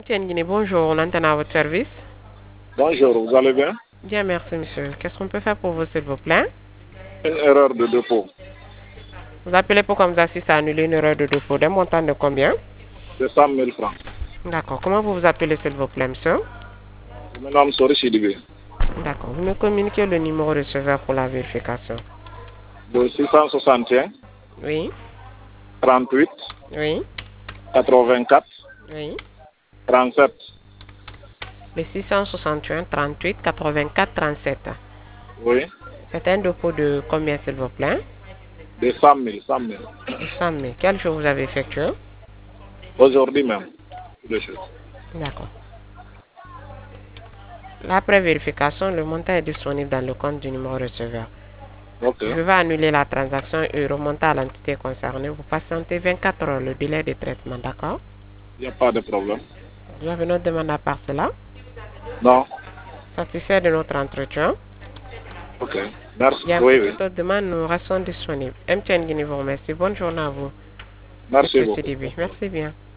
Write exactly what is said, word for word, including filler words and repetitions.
Tiens, Guinée, bonjour, on entend à votre service. Bonjour, vous allez bien? Bien, merci, monsieur. Qu'est-ce qu'on peut faire pour vous, s'il vous plaît? Une erreur de dépôt Vous appelez pour qu'on vous assiste à annuler une erreur de dépôt d'un montant de combien? de cent mille francs. D'accord. Comment vous vous appelez, s'il vous plaît, monsieur? Je me nomme Sori Sidibé. D'accord. Vous me communiquez le numéro receveur pour la vérification. De six cent soixante et un, Oui, trente-huit, oui, quatre-vingt-quatre, oui. trente-sept. Le six cent soixante et un, trente-huit, quatre-vingt-quatre, trente-sept. Oui, C'est un dépôt de combien, s'il vous plaît? de cent mille, cent mille. De cent mille. Quel jour vous avez effectué? Aujourd'hui même. De suite. D'accord. Après vérification, le montant est disponible dans le compte du numéro receveur. Ok, Je vais annuler la transaction et remonter à l'entité concernée. Vous patientez vingt-quatre heures le délai de traitement, d'accord? il n'y a pas de problème. Vous avez une autre demande à part cela? Non, Satisfait de notre entretien? ok. Merci. Bien, Oui, pour oui. toute autre demande, nous restons disponibles. M T N Guinée vous remercie. Bonne journée à vous, Merci monsieur beaucoup. Sidibi. Merci bien.